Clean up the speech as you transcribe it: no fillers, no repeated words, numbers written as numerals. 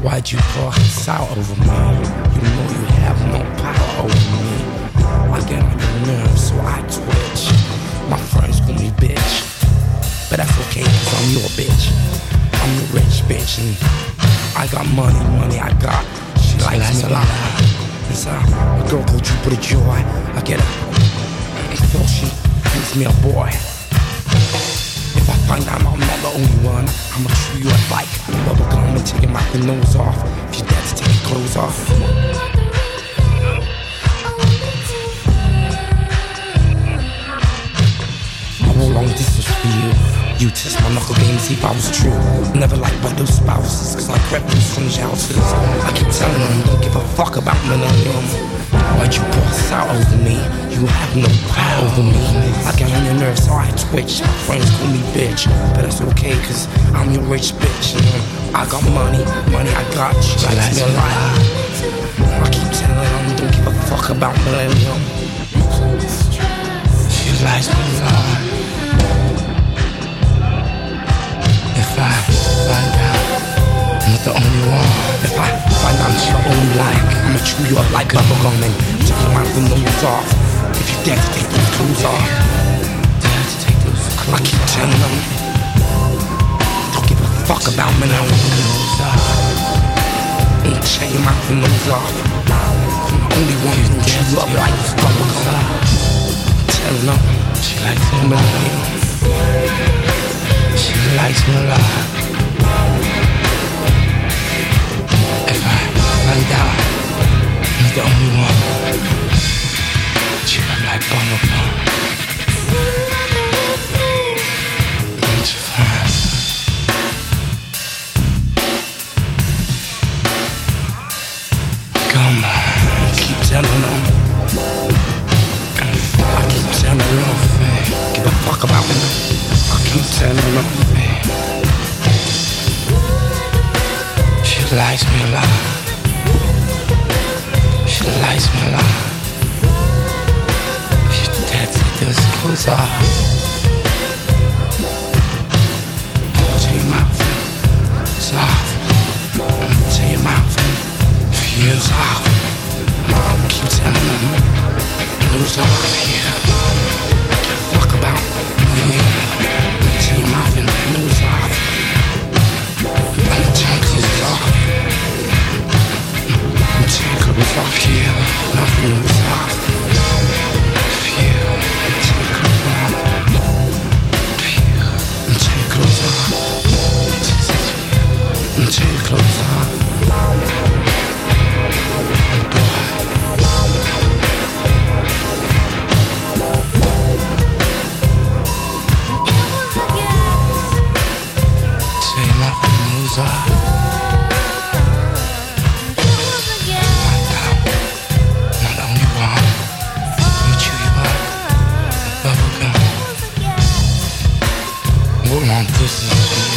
Why'd you pass out over me? You know you have no power over me. I get on your nerves, so I twitch. My friends call me bitch, but that's okay, cause I'm your bitch. I'm the rich bitch, and I got money I got. She likes me a lot. And so, a girl called Jupiter Joy, I get her before she thinks me a boy. If I find out I'm not the only one, I'ma chew you up like bubblegum and take your mouth and nose off. If you're dead, to take your clothes off. I walk long distance for you. You test my knuckle game, see if I was true. Never like by those spouses, cause I crept through strange houses. I keep telling them, don't give a fuck about millennium. Why'd you pass out over me? You have no power over me. I get on your nerves, so I twitch. My friends call me bitch, but that's okay, cause I'm your rich bitch. I got money I got. She likes me a lot. I keep telling them, don't give a fuck about millennium. She likes me a lot. If I find out I'm not the only one, if I find out I'm not the only one, I'ma chew you up like bubblegum and take your mouth and nose off. If you dare to take those clothes off, dare to take those clothes off. I keep telling them, don't give a fuck about me now. And tear your mouth and nose off. I'm the only one who chew you up like bubblegum. Telling them, she likes me. She likes me a lot. If I find out I'm the only one, she got like bubblegum. Ain't you fine? Come on, keep telling them. I keep telling them, give a fuck about me. I keep telling them, she likes me a lot. She likes me a lot. If you're dead, take those clothes off. Take your mouth, it's off. Take your mouth, feels off. I keep telling them, clothes off here. Fuck about me. Take your mouth and nose off. I'ma take your clothes off. I'ma take your clothes off here. Mouth and nose off. Here. Take your clothes off. Here. I'ma take your clothes off. I'ma take your clothes off. Long distance.